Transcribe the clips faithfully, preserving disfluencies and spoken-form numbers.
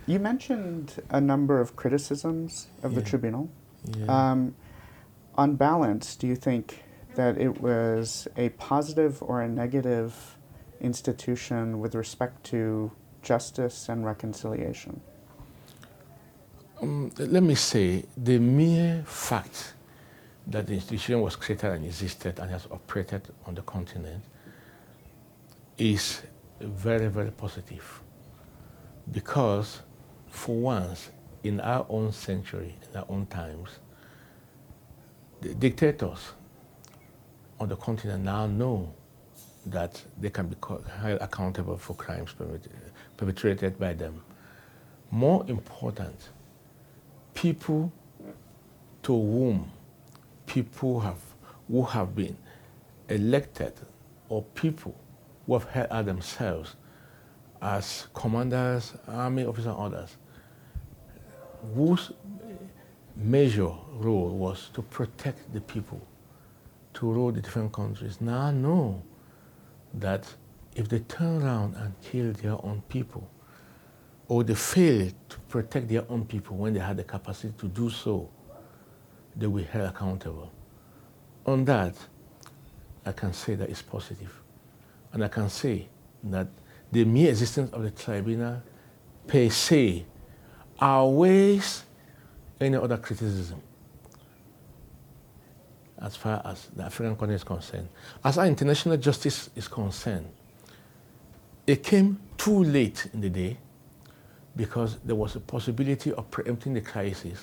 You mentioned a number of criticisms of the Yeah. tribunal. Yeah. Um, on balance, do you think that it was a positive or a negative institution with respect to justice and reconciliation? Um, let me say, the mere fact that the institution was created and existed and has operated on the continent is very, very positive. Because, for once, in our own century, in our own times, the dictators on the continent now know that they can be held accountable for crimes perpetrated by them. More important, people to whom people have, who have been elected, or people who have held out themselves as commanders, army officers, and others, whose major role was to protect the people, to rule the different countries, now know that if they turn around and kill their own people, or they fail to protect their own people when they had the capacity to do so, they will be held accountable. On that, I can say that it's positive. And I can say that the mere existence of the tribunal per se outweighs any other criticism as far as the African continent is concerned. As our international justice is concerned, it came too late in the day because there was a possibility of preempting the crisis.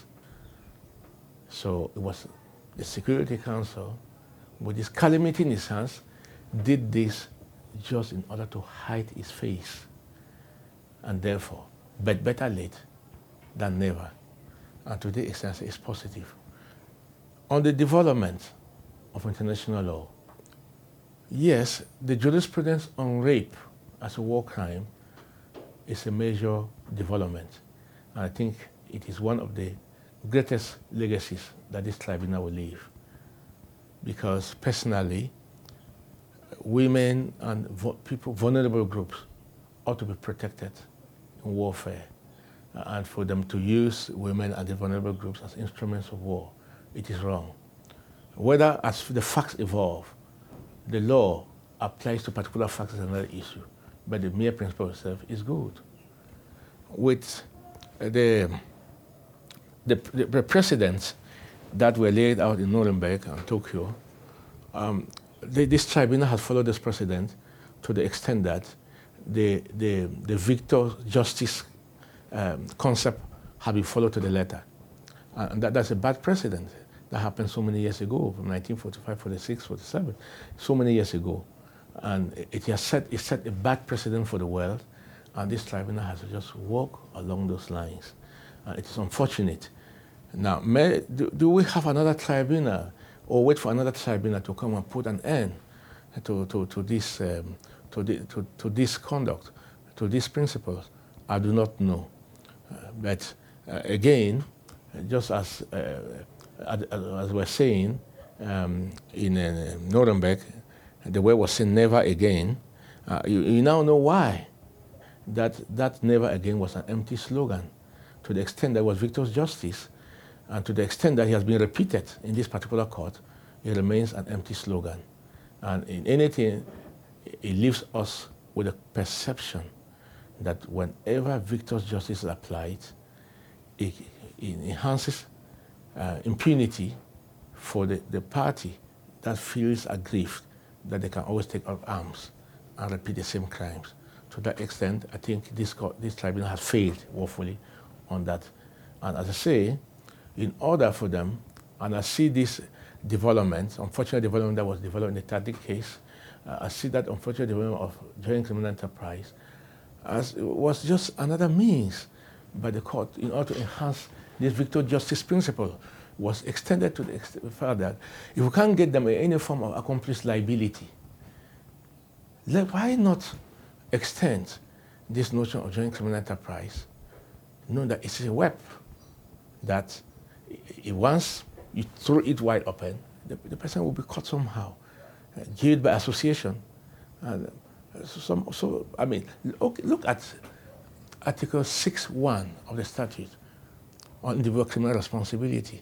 So it was the Security Council, with this calamity in its hands, did this just in order to hide its face. And therefore, but better late than never. And to the extent it's positive. On the development of international law, yes, the jurisprudence on rape as a war crime is a major development. And I think it is one of the greatest legacies that this tribunal will leave. Because personally, women and people, vulnerable groups, ought to be protected in warfare. And for them to use women and the vulnerable groups as instruments of war, it is wrong. Whether as the facts evolve, the law applies to particular facts is another issue, but the mere principle itself is good. With the, the, the precedents that were laid out in Nuremberg and Tokyo, um, the, this tribunal has followed this precedent to the extent that the, the, the victor justice um, concept has been followed to the letter. And that, that's a bad precedent. That happened so many years ago, from nineteen forty-five, forty-six, forty-seven, so many years ago. And it has set, it set a bad precedent for the world, and this tribunal has to just walk along those lines. Uh, it is unfortunate. Now, may, do, do we have another tribunal, or wait for another tribunal to come and put an end to, to, to, this, um, to, the, to, to this conduct, to these principles? I do not know. Uh, but uh, again, just as uh, as we're saying um, in uh, Nuremberg, the word was saying never again. Uh, you, you now know why that that never again was an empty slogan, to the extent that it was victor's justice, and to the extent that it has been repeated in this particular court, it remains an empty slogan. And in anything, it leaves us with a perception that whenever victor's justice is applied, it, it enhances uh, impunity for the, the party that feels aggrieved that they can always take up arms and repeat the same crimes. To that extent, I think this, court, this tribunal has failed woefully on that. And as I say, in order for them, and I see this development, unfortunate development that was developed in the Tadic case, uh, I see that unfortunate development of joint criminal enterprise as it was just another means by the court in order to enhance this victor justice principle, was extended to the fact that if we can't get them any form of accomplice liability, let, why not extend this notion of joint criminal enterprise, knowing that it's a web that if once you throw it wide open, the, the person will be caught somehow, uh, jailed by association. And so, some, so I mean, look, look at Article six one of the statute on individual criminal responsibility,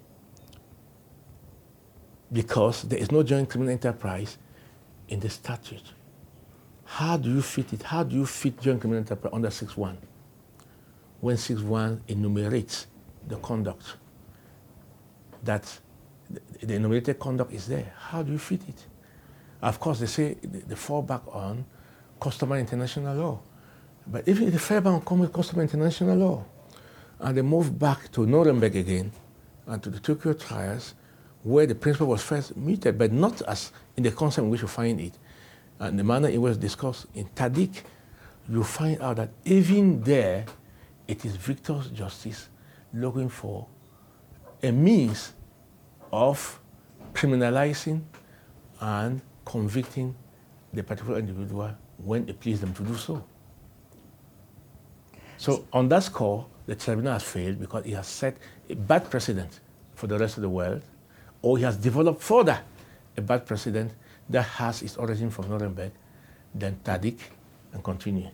because there is no joint criminal enterprise in the statute. How do you fit it? How do you fit joint criminal enterprise under six one when six one enumerates the conduct, that the, the enumerated conduct is there? How do you fit it? Of course, they say they fall back on customary international law. But if they fall back on customary international law, and they move back to Nuremberg again, and to the Tokyo trials, where the principle was first mooted, but not as in the concept in which you find it, and the manner it was discussed in Tahdig, you find out that even there, it is victor's justice looking for a means of criminalizing and convicting the particular individual when it pleases them to do so. So on that score, the tribunal has failed because it has set a bad precedent for the rest of the world, or it has developed further a bad precedent that has its origin from Nuremberg, then Tahdig, and continue.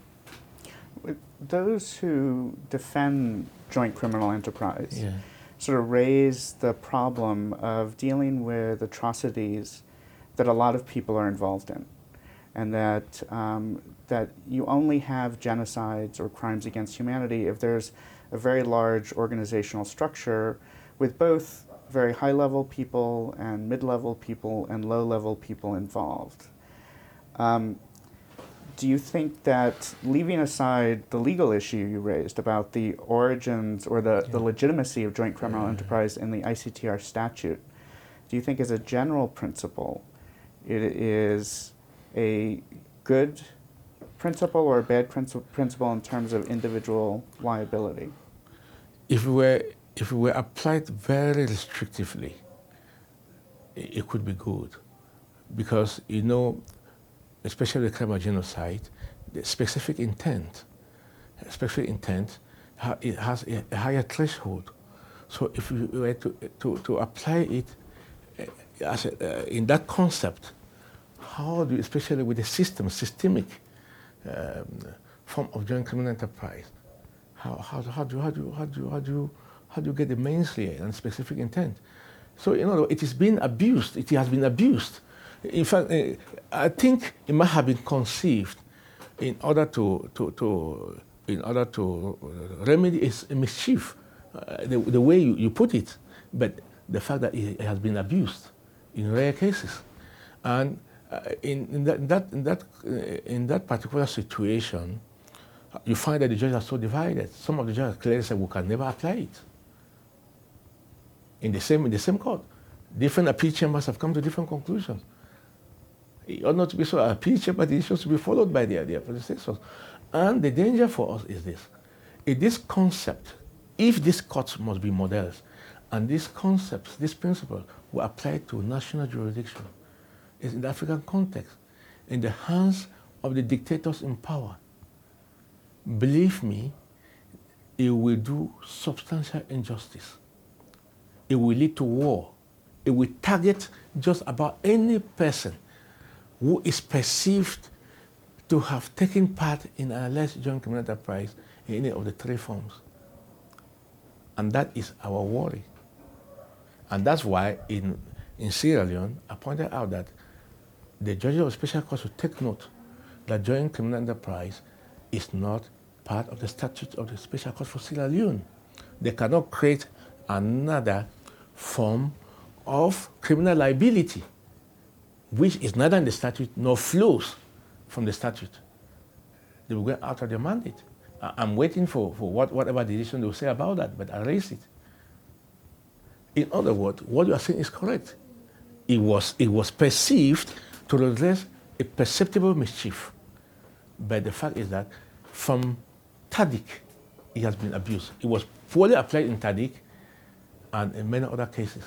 Those who defend joint criminal enterprise Yeah. sort of raise the problem of dealing with atrocities that a lot of people are involved in, and that um, that you only have genocides or crimes against humanity if there's a very large organizational structure with both very high-level people and mid-level people and low-level people involved. Um, do you think that, leaving aside the legal issue you raised about the origins or the, yeah. the legitimacy of joint criminal yeah. enterprise in the I C T R statute, do you think as a general principle it is a good principle or a bad principle in terms of individual liability? If we were, if we were applied very restrictively, it, it could be good. Because, you know, especially the crime of genocide, the specific intent, specific intent, it has a higher threshold. So if we were to, to, to apply it as a, uh, in that concept, how do you, especially with the system, systemic um, form of joint criminal enterprise, how, how, how, do, how, do, how, do, how, do, how do you get the mainstay and specific intent? So, you know, it is being abused, it has been abused. In fact, uh, I think it might have been conceived in order to, to, to, in order to remedy a mischief, uh, the, the way you, you put it, but the fact that it has been abused in rare cases. And uh, in, in, that, in, that, in, that, uh, in that particular situation, you find that the judges are so divided. Some of the judges clearly say we can never apply it. In the same, in the same court, different appeal chambers have come to different conclusions. It ought not to be so. Appeal chamber decisions to be followed by their, their predecessors. And the danger for us is this. If this concept, if these courts must be models, and these concepts, these principles were applied to national jurisdiction, is in the African context, in the hands of the dictators in power, believe me, it will do substantial injustice. It will lead to war. It will target just about any person who is perceived to have taken part in an alleged joint criminal enterprise in any of the three forms. And that is our worry. And that's why in, in Sierra Leone, I pointed out that the judges of special court should take note that joint criminal enterprise is not part of the statute of the special court for Sierra Leone. They cannot create another form of criminal liability, which is neither in the statute nor flows from the statute. They will get out of their mandate. I'm waiting for, for what, whatever decision they will say about that, but I raise it. In other words, what you are saying is correct. It was, it was perceived to redress a perceptible mischief. But the fact is that from Tahdig, it has been abused. It was poorly applied in Tahdig and in many other cases.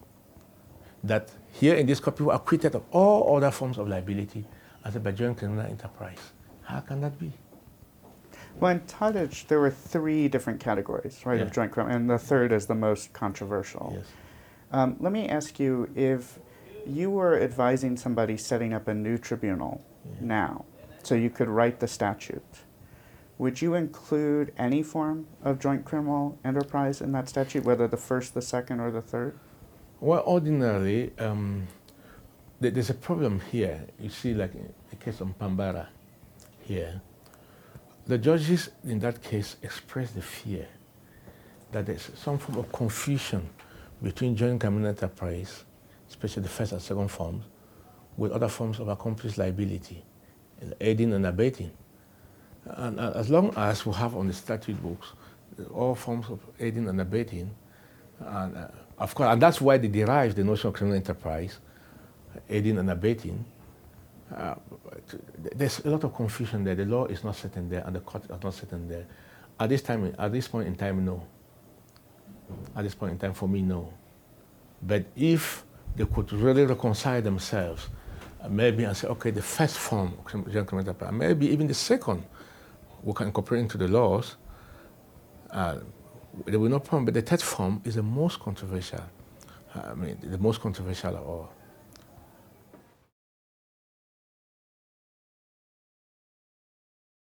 That here in this court, people are acquitted of all other forms of liability as a joint criminal enterprise. How can that be? Well, in Tahdig, there were three different categories, right, yeah. of joint criminal, and the third is the most controversial. Yes. Um, let me ask you, if you were advising somebody setting up a new tribunal yeah. now, so you could write the statute, would you include any form of joint criminal enterprise in that statute, whether the first, the second, or the third? Well, ordinarily, um, th- there's a problem here. You see, like in the case of Pambara here, the judges in that case expressed the fear that there's some form of confusion between joint criminal enterprise, especially the first and second forms, with other forms of accomplice liability, aiding and abetting. And uh, as long as we have on the statute books all forms of aiding and abetting, and uh, of course, and that's why they derive the notion of criminal enterprise, aiding and abetting. Uh, there's a lot of confusion there. The law is not certain there, and the court is not certain there. At this time, at this point in time, no. At this point in time, for me, no. But if they could really reconcile themselves, uh, maybe and say, okay, the first form of criminal enterprise, maybe even the second, we can incorporate into the laws. Uh, there will be no problem. But the third form is the most controversial. I mean, the most controversial of all.